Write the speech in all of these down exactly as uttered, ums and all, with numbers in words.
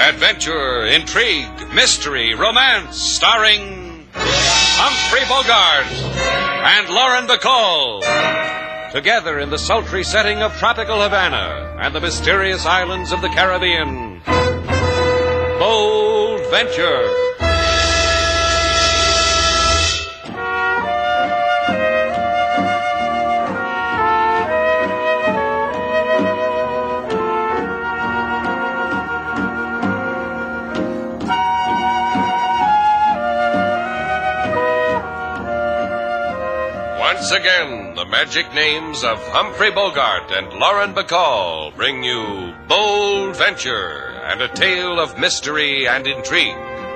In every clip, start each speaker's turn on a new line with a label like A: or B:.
A: Adventure, intrigue, mystery, romance, starring Humphrey Bogart and Lauren Bacall. Together in the sultry setting of tropical Havana and the mysterious islands of the Caribbean. Bold Venture. Once again, the magic names of Humphrey Bogart and Lauren Bacall bring you Bold Venture and a tale of mystery and intrigue.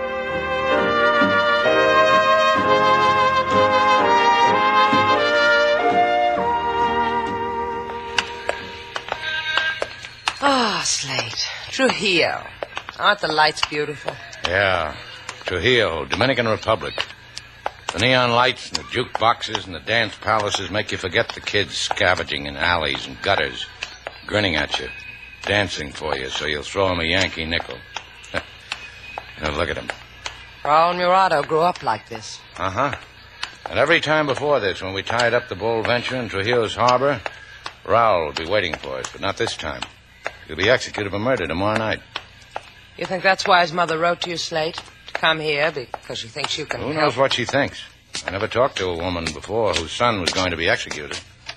B: Ah, oh, Slate. Trujillo. Aren't the lights beautiful?
C: Yeah. Trujillo, Dominican Republic. The neon lights and the jukeboxes and the dance palaces make you forget the kids scavenging in alleys and gutters, grinning at you, dancing for you so you'll throw them a Yankee nickel. Now look at them.
B: Raul Murado grew up like this.
C: Uh-huh. And every time before this, when we tied up the Bold Venture in Trujillo's harbor, Raul would be waiting for us, but not this time. He'll be executed for murder tomorrow night.
B: You think that's why his mother wrote to you, Slate? Come here because she thinks you can
C: Who
B: help.
C: knows what she thinks? I never talked to a woman before whose son was going to be executed.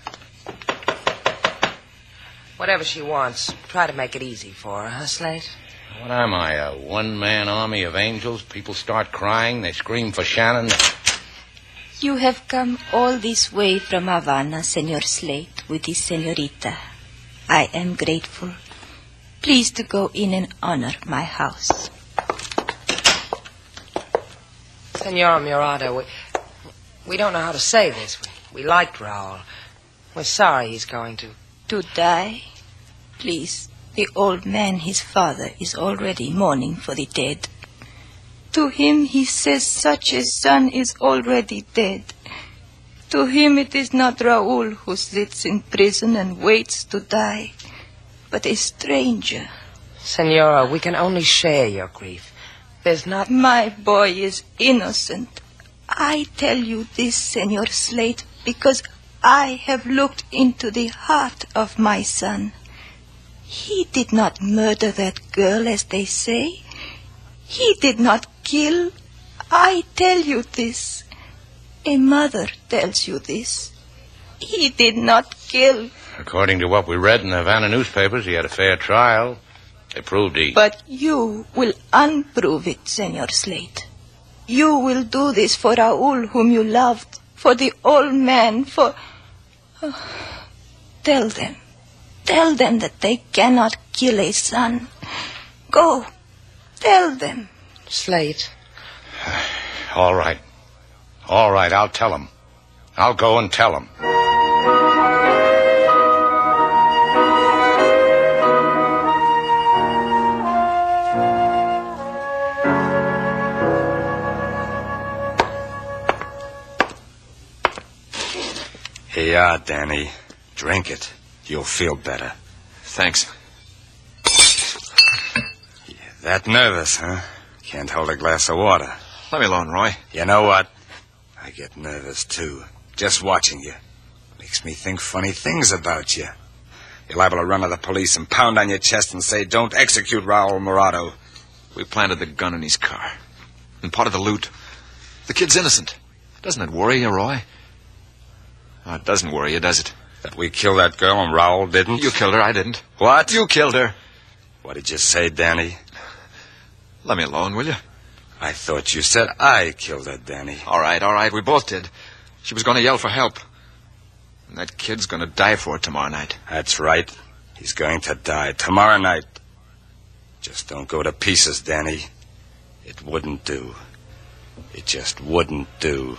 B: Whatever she wants, try to make it easy for her, huh, Slate?
C: What am I, a one-man army of angels? People start crying, they scream for Shannon.
D: You have come all this way from Havana, Senor Slate, with this senorita. I am grateful. Please to go in and honor my house.
B: Senor Murado, we, we don't know how to say this. We, we liked Raul. We're sorry he's going to...
D: To die? Please, the old man, his father, is already mourning for the dead. To him he says such a son is already dead. To him it is not Raul who sits in prison and waits to die, but a stranger.
B: Senora, we can only share your grief. There's not...
D: My boy is innocent. I tell you this, Senor Slate, because I have looked into the heart of my son. He did not murder that girl, as they say. He did not kill. I tell you this. A mother tells you this. He did not kill.
C: According to what we read in the Havana newspapers, he had a fair trial. They proved he...
D: But you will unprove it, Senor Slate. You will do this for Raul, whom you loved, for the old man, for... Oh, tell them. Tell them that they cannot kill a son. Go. Tell them.
B: Slate.
C: All right. All right, I'll tell them. I'll go and tell them.
E: Here you are, Danny. Drink it. You'll feel better.
F: Thanks.
E: You're that nervous, huh? Can't hold a glass of water.
F: Let me alone, Roy.
E: You know what? I get nervous, too. Just watching you. Makes me think funny things about you. You're liable to run to the police and pound on your chest and say, don't execute Raul Murado.
F: We planted the gun in his car. And part of the loot. The kid's innocent. Doesn't it worry you, Roy? Oh, it doesn't worry you, does it?
E: That we killed that girl and Raul didn't?
F: You killed her, I didn't.
E: What?
F: You killed her.
E: What did you say, Danny?
F: Let me alone, will you?
E: I thought you said I killed her, Danny.
F: All right, all right, we both did. She was going to yell for help. And that kid's going to die for it tomorrow night.
E: That's right. He's going to die tomorrow night. Just don't go to pieces, Danny. It wouldn't do. It just wouldn't do.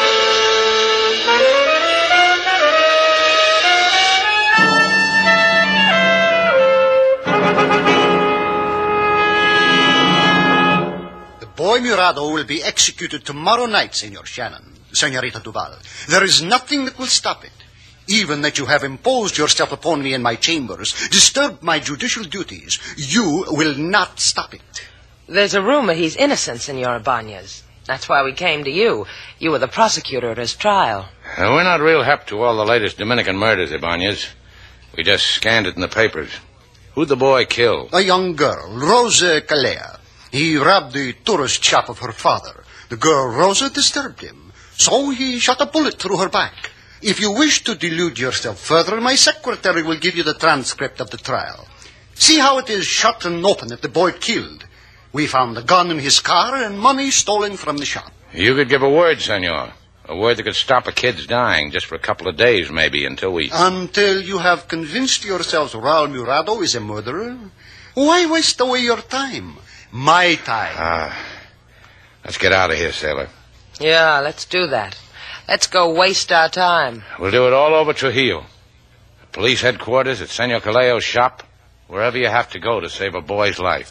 G: Boy Murado will be executed tomorrow night, Senor Shannon, Senorita Duval. There is nothing that will stop it. even that you have imposed yourself upon me in my chambers, disturbed my judicial duties, you will not stop it.
B: There's a rumor he's innocent, Senor Ibanez. That's why we came to you. You were the prosecutor at his trial.
C: Uh, we're not real hep to all the latest Dominican murders, Ibanez. We just scanned it in the papers. Who'd the boy kill?
G: A young girl, Rosa Calea. He robbed the tourist shop of her father. The girl Rosa disturbed him, so he shot a bullet through her back. If you wish to delude yourself further, my secretary will give you the transcript of the trial. See how it is shut and open that the boy killed. We found the gun in his car and money stolen from the shop.
C: You could give a word, senor. A word that could stop a kid's dying just for a couple of days, maybe, until we...
G: Until you have convinced yourselves Raul Murado is a murderer? Why waste away your time? My time.
C: Ah, let's get out of here, sailor.
B: Yeah, let's do that. Let's go waste our time.
C: We'll do it all over Trujillo. Police headquarters, at Senor Caleo's shop, wherever you have to go to save a boy's life.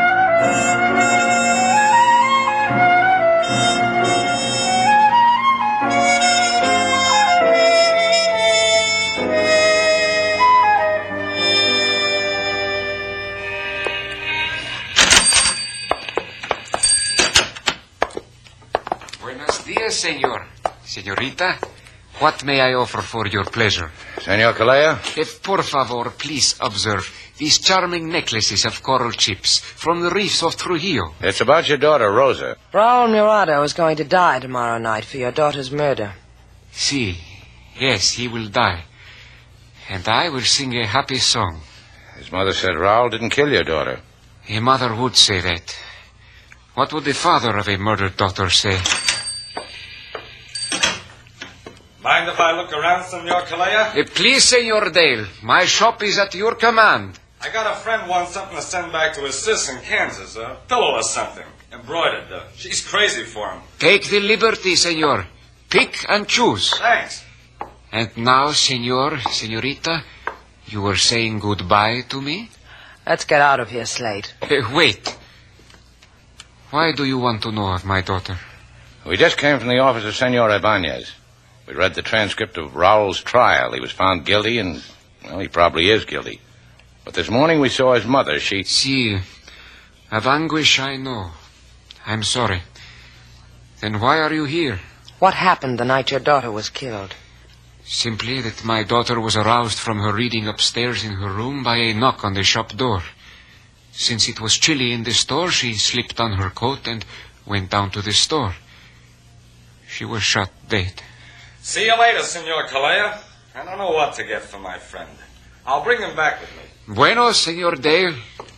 H: Buenos dias, senor. Senorita, what may I offer for your pleasure?
C: Senor Caleo?
H: If, por favor, please observe these charming necklaces of coral chips from the reefs of Trujillo.
C: It's about your daughter, Rosa.
B: Raul Murado is going to die tomorrow night for your daughter's murder.
H: Si. Yes, he will die. And I will sing a happy song.
C: His mother said Raul didn't kill your daughter.
H: A mother would say that. What would the father of a murdered daughter say?
E: Mind if I look around, Senor Calea?
H: Uh, please, Senor Dale. My shop is at your command.
E: I got a friend wants something to send back to his sis in Kansas. A pillow or something. Embroidered. Uh, she's crazy for him.
H: Take the liberty, Senor. Pick and choose.
E: Thanks.
H: And now, Senor, Senorita, you were saying goodbye to me?
B: Let's get out of here, Slate.
H: Uh, wait. Why do you want to know of my daughter?
C: We just came from the office of Senor Ibanez. We read the transcript of Raul's trial. He was found guilty, and, well, he probably is guilty. But this morning we saw his mother. She...
H: Si. Of anguish, I know. I'm sorry. Then why are you here?
B: What happened the night your daughter was killed?
H: Simply that my daughter was aroused from her reading upstairs in her room by a knock on the shop door. Since it was chilly in the store, she slipped on her coat and went down to the store. She was shot dead.
E: See you later, Senor Calea. I don't know what to get for my friend. I'll bring him back with me.
H: Bueno, Senor Dale.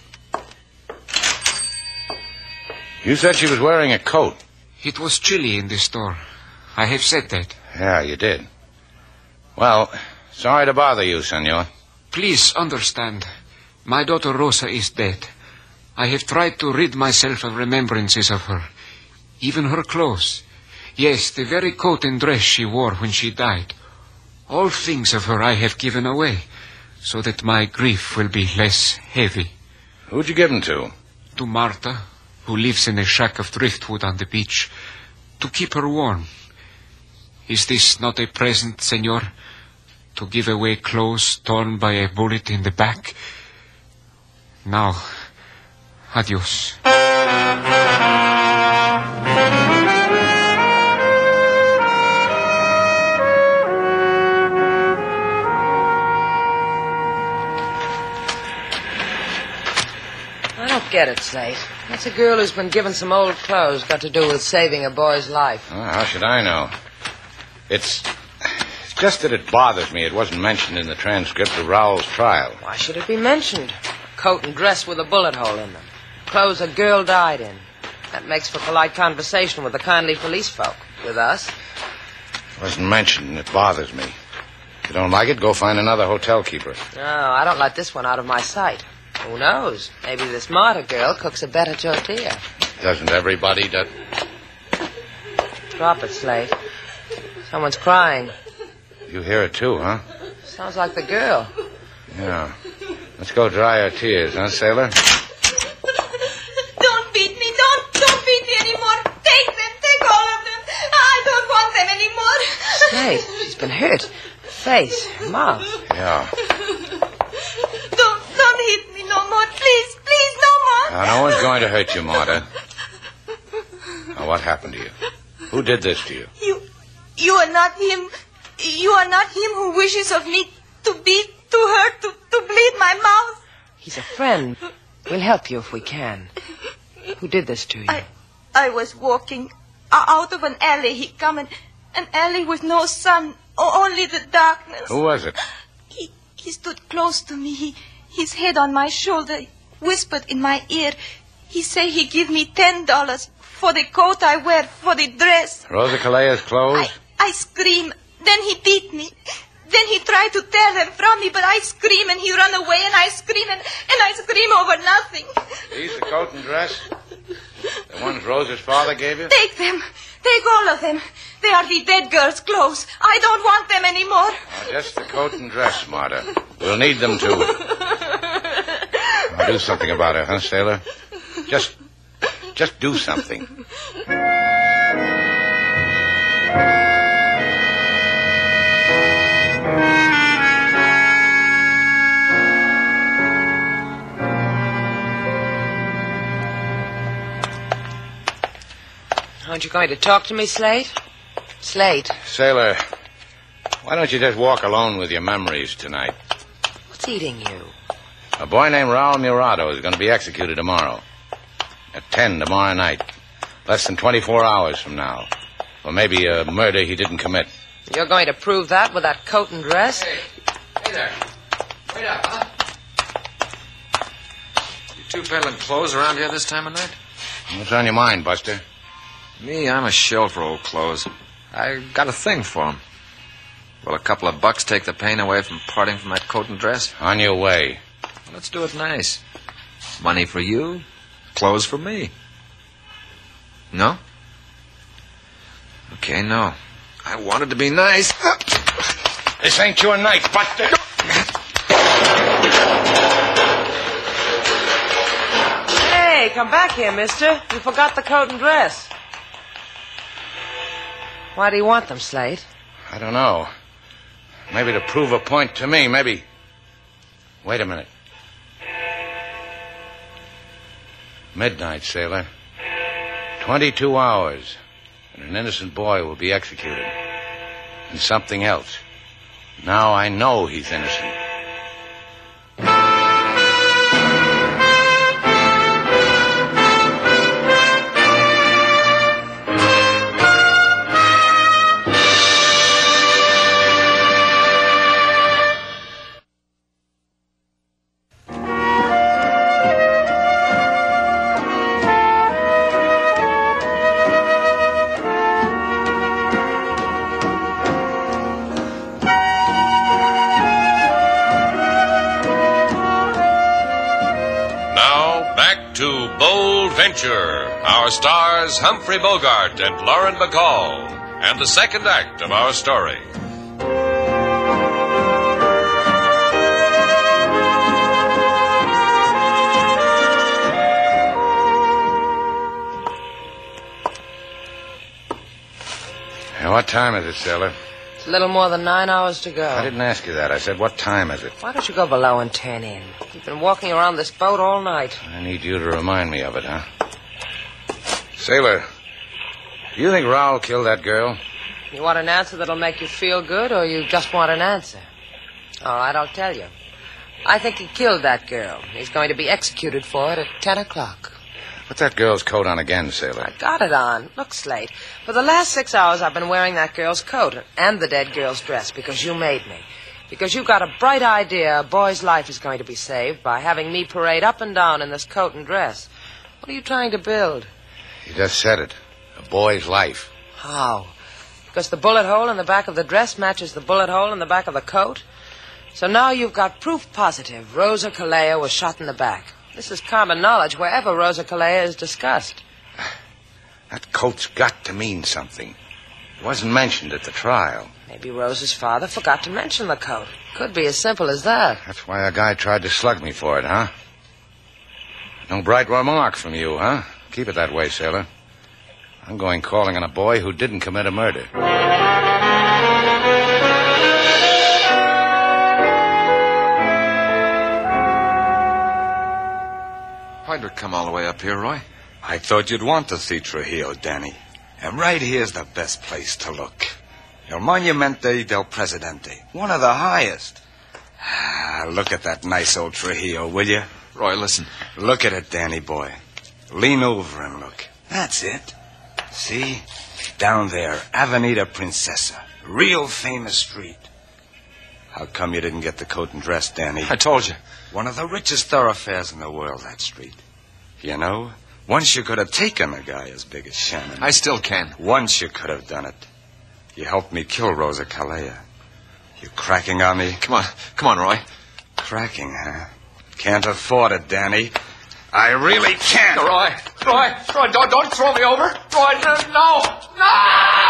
C: You said she was wearing a coat.
H: It was chilly in the store. I have said that.
C: Yeah, you did. Well, sorry to bother you, senor.
H: Please understand. My daughter Rosa is dead. I have tried to rid myself of remembrances of her. Even her clothes. Yes, the very coat and dress she wore when she died. All things of her I have given away, so that my grief will be less heavy.
C: Who'd you give them to?
H: To Marta, who lives in a shack of driftwood on the beach, to keep her warm. Is this not a present, senor? To give away clothes torn by a bullet in the back? Now, adios.
B: I don't get it, Slate. What's a girl who's been given some old clothes got to do with saving a boy's life?
C: Well, how should I know? It's... It's just that it bothers me it wasn't mentioned in the transcript of Raul's trial.
B: Why should it be mentioned? A coat and dress with a bullet hole in them. Clothes a girl died in. That makes for polite conversation with the kindly police folk. With us.
C: It wasn't mentioned, and it bothers me. If you don't like it, go find another hotel keeper.
B: No, I don't let this one out of my sight. Who knows? Maybe this Marta girl cooks a better tortilla.
C: Doesn't everybody do...
B: Drop it, Slate. Someone's crying.
C: You hear it too, huh?
B: Sounds like the girl.
C: Yeah. Let's go dry our tears, huh, sailor?
D: Don't beat me. Don't, don't beat me anymore. Take them. Take all of them. I don't want them anymore.
B: Slate, she's been hurt. face, mouth.
C: Yeah.
D: Don't, don't hit me no more. Please, please, no more.
C: Now, no one's going to hurt you, Marta. Now, what happened to you? Who did this to you?
D: You, you are not him. You are not him who wishes of me to beat, to hurt, to, to bleed my mouth.
B: He's a friend. We'll help you if we can. Who did this to you?
D: I, I was walking out of an alley. He come in an alley with no sun, only the darkness.
C: Who was it?
D: He, he stood close to me. He, his head on my shoulder, whispered in my ear. He say he give me ten dollars for the coat I wear, for the dress.
C: Rosa Calea's clothes?
D: I, I scream. Then he beat me. Then he tried to tear them from me, but I scream and he run away and I scream and, and I scream over nothing.
C: These the coat and dress? The ones Rosa's father gave you?
D: Take them. Take all of them. They are the dead girl's clothes. I don't want them anymore.
C: Now, just the coat and dress, Marta. We'll need them too. Now, do something about her, huh, Sailor? Just, just do something.
B: Aren't you going to talk to me, Slate? Slate.
C: Sailor, why don't you just walk alone with your memories tonight?
B: What's eating you?
C: A boy named Raul Murado is going to be executed tomorrow. At ten tomorrow night. Less than twenty-four hours from now. For maybe a murder he didn't commit.
B: You're going to prove that with that coat and dress?
F: Hey, hey there. Wait up, huh? You two peddling clothes around here this time of night?
C: What's on your mind, Buster?
F: Me, I'm a shell for old clothes. I got a thing for 'em. Will a couple of bucks take the pain away from parting from that coat and dress?
C: On your way.
F: Well, let's do it nice. Money for you, clothes for me. No? Okay, no. I wanted to be nice.
C: This ain't your night, Buster.
B: Hey, come back here, mister. You forgot the coat and dress. Why do you want them, Slate?
C: I don't know. Maybe to prove a point to me, maybe. Wait a minute. Midnight, Sailor. Twenty-two hours, and an innocent boy will be executed. And something else. Now I know he's innocent.
A: Our stars, Humphrey Bogart and Lauren Bacall, and the second act of our story.
C: Hey, what time is it, Sailor?
B: It's a little more than nine hours to go.
C: I didn't ask you that. I said, what time is it?
B: Why don't you go below and turn in? You've been walking around this boat all night.
C: I need you to remind me of it, huh? Sailor, do you think Raul killed that girl?
B: You want an answer that'll make you feel good, or you just want an answer? All right, I'll tell you. I think he killed that girl. He's going to be executed for it at ten o'clock.
C: Put that girl's coat on again, Sailor.
B: I got it on. Look, Slate, for the last six hours I've been wearing that girl's coat and the dead girl's dress because you made me. Because you've got a bright idea a boy's life is going to be saved by having me parade up and down in this coat and dress. What are you trying to build?
C: You just said it. A boy's life.
B: How? Because the bullet hole in the back of the dress matches the bullet hole in the back of the coat? So now you've got proof positive Rosa Calea was shot in the back. This is common knowledge wherever Rosa Calea is discussed.
C: That coat's got to mean something. It wasn't mentioned at the trial.
B: Maybe Rosa's father forgot to mention the coat. Could be as simple as that.
C: That's why a guy tried to slug me for it, huh? No bright remark from you, huh? Keep it that way, Sailor. I'm going calling on a boy who didn't commit a murder.
F: Why'd we come all the way up here, Roy?
E: I thought you'd want to see Trujillo, Danny. And right here's the best place to look. El Monumente del Presidente. One of the highest. Ah, look at that nice old Trujillo, will you?
F: Roy, listen.
E: Look at it, Danny boy. Lean over and look. That's it. See? Down there, Avenida Princesa. Real famous street. How come you didn't get the coat and dress, Danny?
F: I told you.
E: One of the richest thoroughfares in the world, that street. You know, once you could have taken a guy as big as Shannon.
F: I still can.
E: Once you could have done it. You helped me kill Rosa Calleja. You cracking on me?
F: Come on. Come on, Roy.
E: Cracking, huh? Can't afford it, Danny. I really can't.
H: Roy, Roy, Roy, don't, don't throw me over. Roy, no, no, no!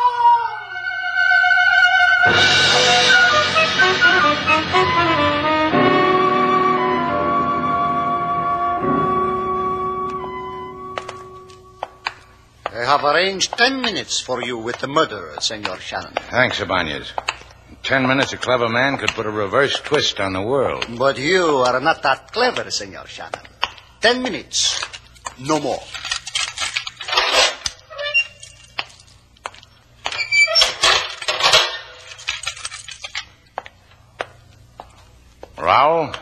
G: I have arranged ten minutes for you with the murderer, Senor Shannon.
C: Thanks, Ibanez. In ten minutes, a clever man could put a reverse twist on the world.
G: But you are not that clever, Senor Shannon. Ten minutes. No more.
C: Raul?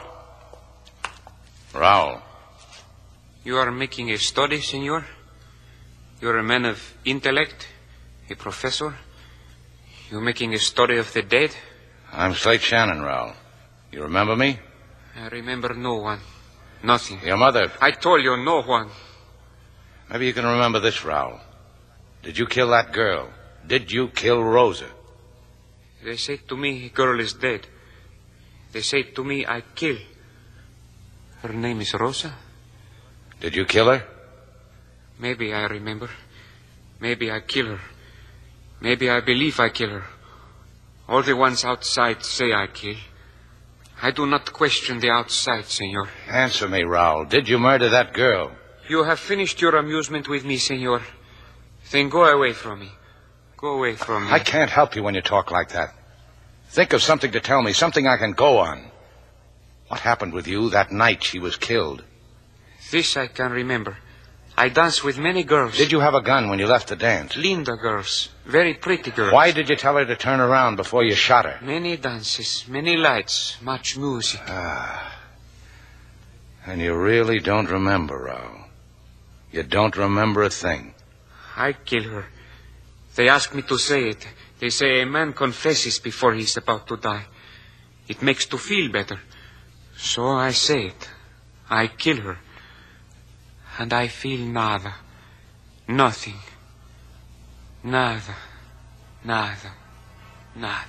C: Raul.
H: You are making a study, senor? You're a man of intellect, a professor. You're making a study of the dead?
C: I'm Slate Shannon, Raul. You remember me?
H: I remember no one. Nothing.
C: Your mother.
H: I told you no one.
C: Maybe you can remember this, Raul. Did you kill that girl? Did you kill Rosa?
H: They say to me, a girl is dead. They say to me, I kill. Her name is Rosa.
C: Did you kill her?
H: Maybe I remember. Maybe I kill her. Maybe I believe I kill her. All the ones outside say I kill. I do not question the outside, senor.
C: Answer me, Raul. Did you murder that girl?
H: You have finished your amusement with me, senor. Then go away from me. Go away from me.
C: I can't help you when you talk like that. Think of something to tell me, something I can go on. What happened with you that night she was killed?
H: This I can remember. I danced with many girls.
C: Did you have a gun when you left the dance?
H: Linda girls. Very pretty girls.
C: Why did you tell her to turn around before you shot her?
H: Many dances, many lights, much music.
C: Ah. And you really don't remember, Raul. You don't remember a thing.
H: I kill her. They ask me to say it. They say a man confesses before he's about to die. It makes to feel better. So I say it. I kill her. And I feel nada. Nothing. Nada. Nada. Nada.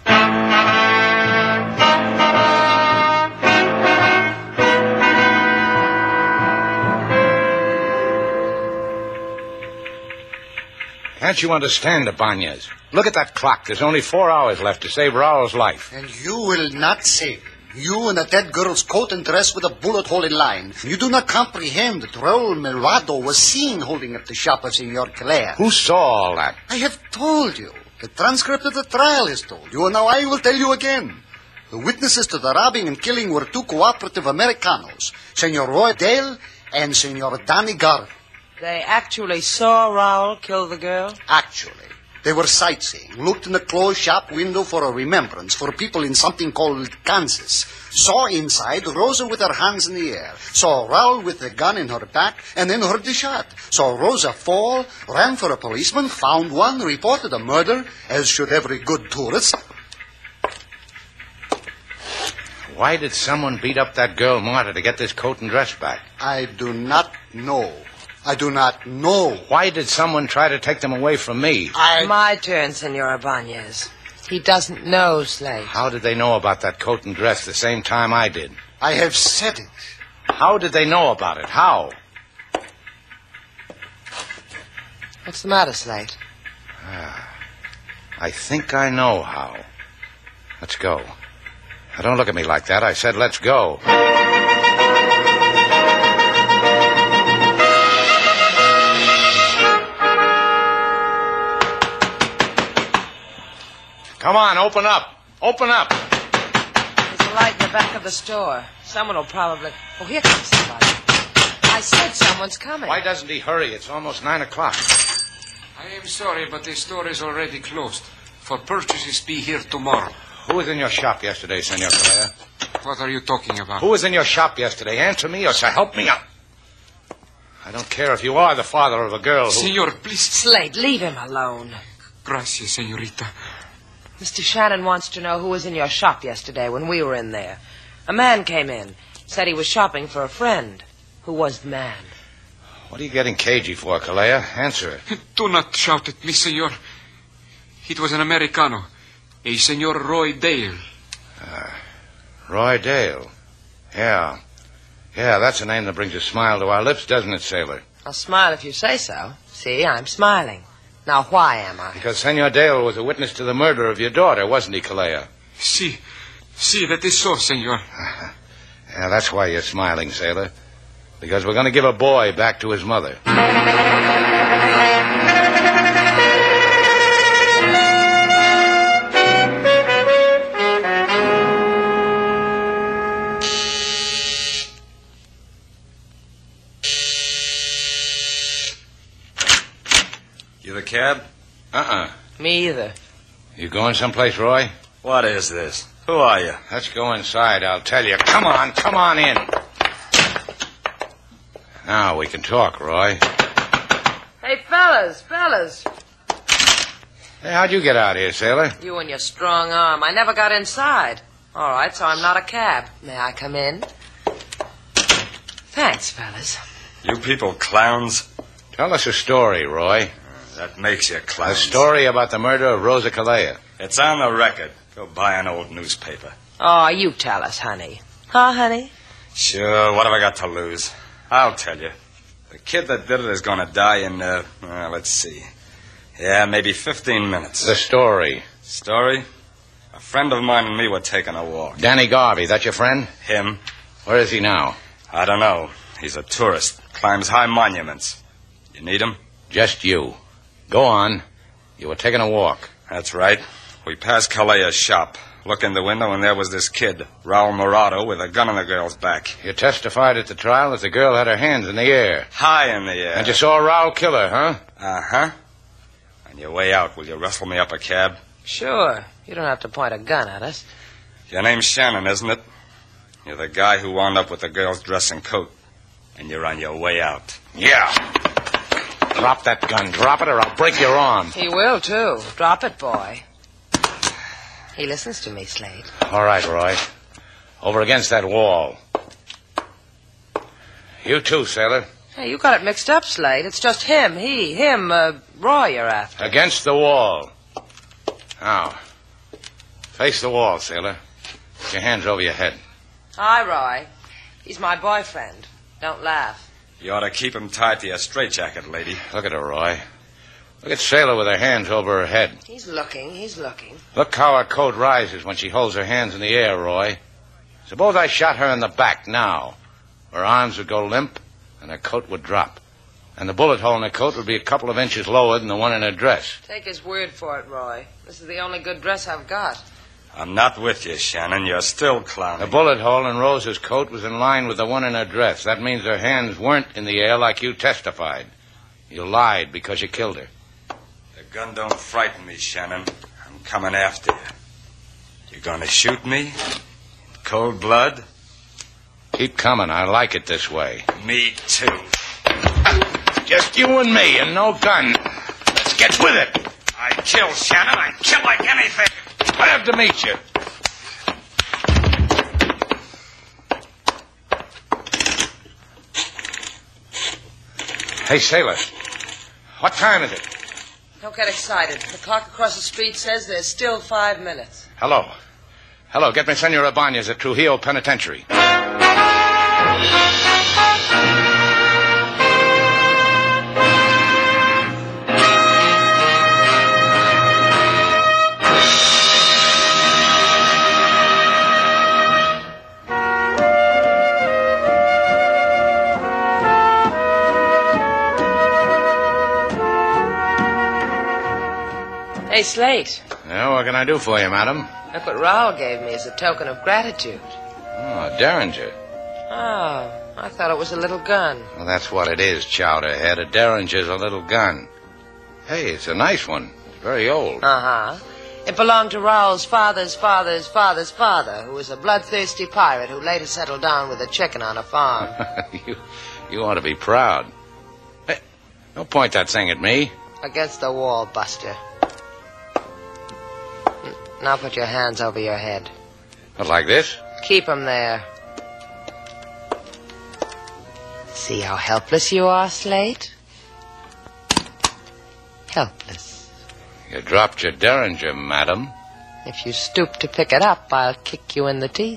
C: Can't you understand, Ibanez? Look at that clock. There's only four hours left to save Raul's life.
G: And you will not save him. You in a dead girl's coat and dress with a bullet hole in line. You do not comprehend that Raul Merado was seen holding up the shop of Senor Calleja.
C: Who saw all that?
G: I have told you. The transcript of the trial has told you, and now I will tell you again. The witnesses to the robbing and killing were two cooperative Americanos, Senor Roy Dale and Senor Danny Garvey.
B: They actually saw Raul kill the girl?
G: Actually. They were sightseeing, looked in the closed shop window for a remembrance for people in something called Kansas. Saw inside Rosa with her hands in the air. Saw Raul with the gun in her back and then heard the shot. Saw Rosa fall, ran for a policeman, found one, reported a murder, as should every good tourist.
C: Why did someone beat up that girl Marta to get this coat and dress back?
G: I do not know. I do not know.
C: Why did someone try to take them away from me?
G: I...
B: My turn, Senor Ibanez. He doesn't know, Slate.
C: How did they know about that coat and dress the same time I did?
G: I have said it.
C: How did they know about it? How?
B: What's the matter, Slate?
C: Ah, I think I know how. Let's go. Now, don't look at me like that. I said let's go. Come on, open up. Open up.
B: There's a light in the back of the store. Someone will probably... Oh, here comes somebody. I said someone's coming.
C: Why doesn't he hurry? It's almost nine o'clock.
H: I am sorry, but the store is already closed. For purchases, be here tomorrow.
C: Who was in your shop yesterday, Senor Calleja?
H: What are you talking about?
C: Who was in your shop yesterday? Answer me or so help me out. I don't care if you are the father of a girl who...
H: Senor, please.
B: Slate, leave him alone.
H: Gracias, senorita.
B: Mister Shannon wants to know who was in your shop yesterday when we were in there. A man came in, said he was shopping for a friend. Who was the man?
C: What are you getting cagey for, Calleja? Answer it.
H: Do not shout at me, senor. It was an Americano, a Senor Roy Dale.
C: Uh, Roy Dale. Yeah. Yeah, that's a name that brings a smile to our lips, doesn't it, sailor?
B: I'll smile if you say so. See, I'm smiling. Now, why am I?
C: Because Senor Dale was a witness to the murder of your daughter, wasn't he, Calleja?
H: Si. Si, that is so, senor.
C: Yeah, that's why you're smiling, sailor. Because we're going to give a boy back to his mother.
E: You the cab?
C: Uh-uh.
B: Me either.
C: You going someplace, Roy?
E: What is this? Who are you?
C: Let's go inside, I'll tell you. Come on, come on in. Now we can talk, Roy.
B: Hey, fellas, fellas.
C: Hey, how'd you get out here, sailor?
B: You and your strong arm. I never got inside. All right, so I'm not a cab. May I come in? Thanks, fellas.
E: You people clowns?
C: Tell us a story, Roy.
E: That makes you
C: A
E: clowns.
C: story about the murder of Rosa Calleja.
E: It's on the record. Go buy an old newspaper.
B: Oh, you tell us, honey. Huh, honey?
E: Sure, what have I got to lose? I'll tell you. The kid that did it is going to die in, uh, uh, let's see. Yeah, maybe fifteen minutes.
C: The story.
E: Story? A friend of mine and me were taking a walk.
C: Danny Garvey, that your friend?
E: Him?
C: Where is he now?
E: I don't know. He's a tourist. Climbs high monuments. You need him?
C: Just you. Go on. You were taking a walk.
E: That's right. We passed Calleja's shop. Look in the window, and there was this kid, Raul Morado, with a gun on the girl's back.
C: You testified at the trial that the girl had her hands in the air.
E: High in the air.
C: And you saw Raul kill her, huh?
E: Uh-huh. On your way out, will you rustle me up a cab?
B: Sure. You don't have to point a gun at us.
E: Your name's Shannon, isn't it? You're the guy who wound up with the girl's dress and coat. And you're on your way out.
C: Yeah. Drop that gun. Drop it or I'll break your arm.
B: He will, too. Drop it, boy. He listens to me, Slade.
C: All right, Roy. Over against that wall. You too, sailor.
B: Hey, you got it mixed up, Slade. It's just him, he, him, uh, Roy you're after.
C: Against the wall. Now, face the wall, sailor. Put your hands over your head.
B: Hi, Roy. He's my boyfriend. Don't laugh.
E: You ought to keep him tied to your straitjacket, lady.
C: Look at her, Roy. Look at Sailor with her hands over her head.
B: He's looking, he's looking.
C: Look how her coat rises when she holds her hands in the air, Roy. Suppose I shot her in the back now. Her arms would go limp, and her coat would drop. And the bullet hole in her coat would be a couple of inches lower than the one in her dress.
B: Take his word for it, Roy. This is the only good dress I've got.
E: I'm not with you, Shannon. You're still clowning.
C: The bullet hole in Rosa's coat was in line with the one in her dress. That means her hands weren't in the air like you testified. You lied because you killed her.
E: The gun don't frighten me, Shannon. I'm coming after you. You gonna shoot me? In cold blood?
C: Keep coming. I like it this way.
E: Me too.
C: Just you and me and no gun. Let's get with it.
E: I'd kill Shannon. I'd kill like anything.
C: Glad to meet you. Hey, Sailor. What time is it?
B: Don't get excited. The clock across the street says there's still five minutes.
C: Hello. Hello, get me Senor Ibanez at Trujillo Penitentiary.
B: Hey, Slate.
C: Yeah, what can I do for you, madam?
B: Look what Raul gave me as a token of gratitude.
C: Oh, Derringer.
B: Oh, I thought it was a little gun.
C: Well, that's what it is, Chowderhead. A Derringer's a little gun. Hey, it's a nice one. It's very old.
B: Uh-huh. It belonged to Raoul's father's father's father's father, who was a bloodthirsty pirate who later settled down with a chicken on a farm.
C: you, you ought to be proud. Hey, don't point that thing at me.
B: Against the wall, Buster. Now put your hands over your head.
C: What, like this?
B: Keep 'em there. See how helpless you are, Slate? Helpless.
C: You dropped your Derringer, madam.
B: If you stoop to pick it up, I'll kick you in the teeth.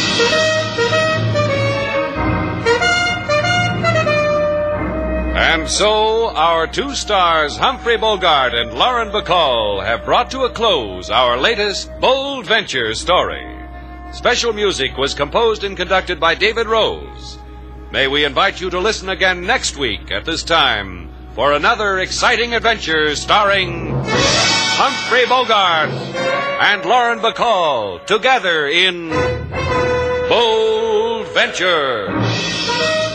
A: And so, our two stars, Humphrey Bogart and Lauren Bacall, have brought to a close our latest Bold Venture story. Special music was composed and conducted by David Rose. May we invite you to listen again next week at this time for another exciting adventure starring Humphrey Bogart and Lauren Bacall together in Bold Venture.